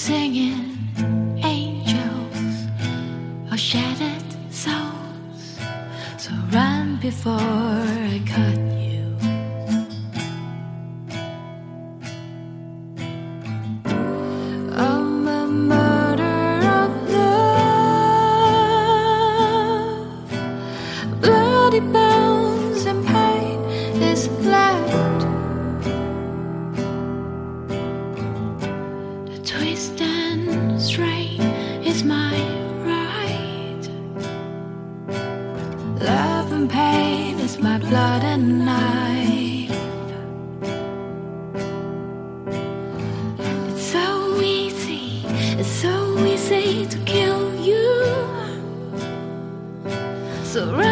singing angels or shattered souls. So run before I cut you. I'm a murder of love. Bloody bones and pain is left. The twist and strain is my right. Love and pain is my blood and knife. It's so easy to kill you. So